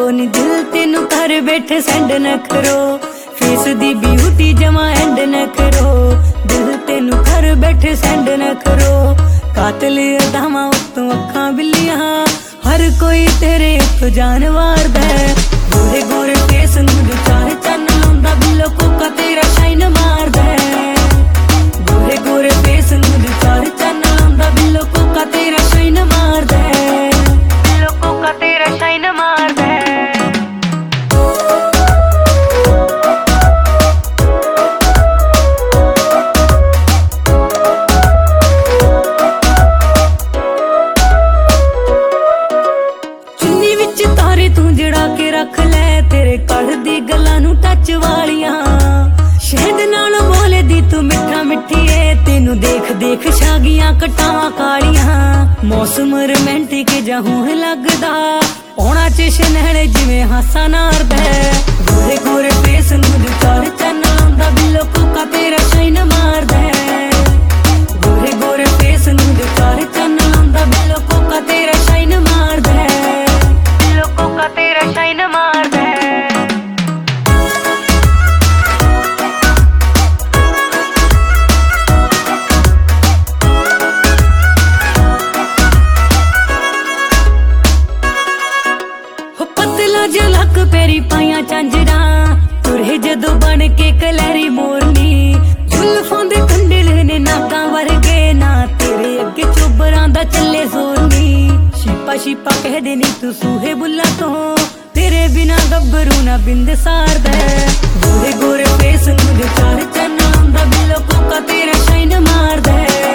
नी दिल तेनू कर बैठे सेंड न करो, फेस दी ब्यूटी जमा एंड न करो, दिल तेनू कर बैठे सेंड न करो। कातिल अदावां उत्तों अखां बिल्लियां, हर कोई तेरे उत्तों जान वारदा है। गोरे गोरे फेस नूं जो चार चन्न लाउंदा, बिल्लो कोका तेरा शाइन मारदा है। गोरे गोरे फेस नूं जो चार चन्न लाउंदा, बिल्लो कोका तेरा शाइन मारदा है, बिल्लो कोका तेरा शाइन मारदा है। तू जड़ा के रख ले तेरे कड़ दी गल्लां नू टच वालियां, शहद नाल बोले दी तू मिठा मिठीए, तेनू देख देख छागियां कटावां कालियां। मौसम रोमांटिक जहूं लगदा, औणा च शनैणे जिवें हासा नारदा है। गोरे गोरे फेस नू जो चार चन्न लाउंदा, बिल्लो कोका तेरा शाइन मारदा है। गोरे गोरे फेस नू जो चार चन्न लाउंदा, बिल्लो कोका तेरा शाइन मारदा है, कोका तेरा शाइन मारदा है। हो पतला झलक पेरी पाइयां झांजरा, तुरे जदों बन के कलैरी मोरनी, जुल्फां दे कंडल ने नाकां वर्गे, ना तेरे अगे चोबरां दा चले जोरनी। शिपा शिपा कह देनी तू सूहे बुल्ला तो, तेरे बिना गब्बरू ना बिंद सारदा है। गोरे गोरे फेस नू जो चार चन्न लाउंदा, बिल्लो कोका तेरा शाइन मारदा है।